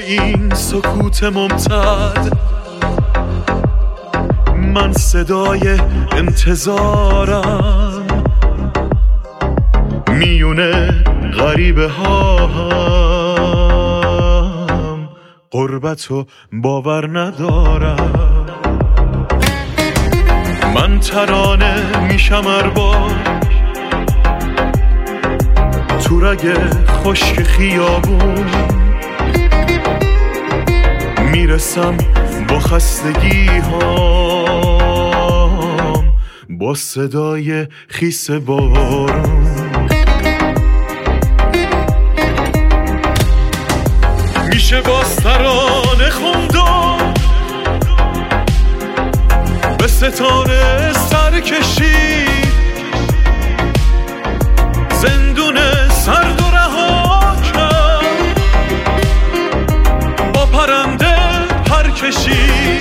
این سکوت ممتد من صدای انتظارم، میونه غریبه ها هم غربتو باور ندارم. من ترانه میشم ارباب تو رگ خشک خیابون، میرسم با خستگی هام با صدای خیس بارون. میشه باز ترانه خوندم به ستاره سر کشید، زندون سرد و رها کرد، با پرنده پر کشید.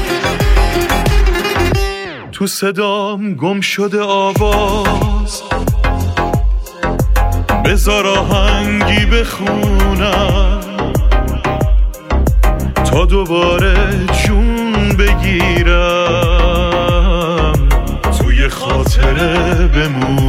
تو صدام گم شده آواز، بذار آهنگی بخونم تا دوباره جون بگیرم، توی خاطره بمونم.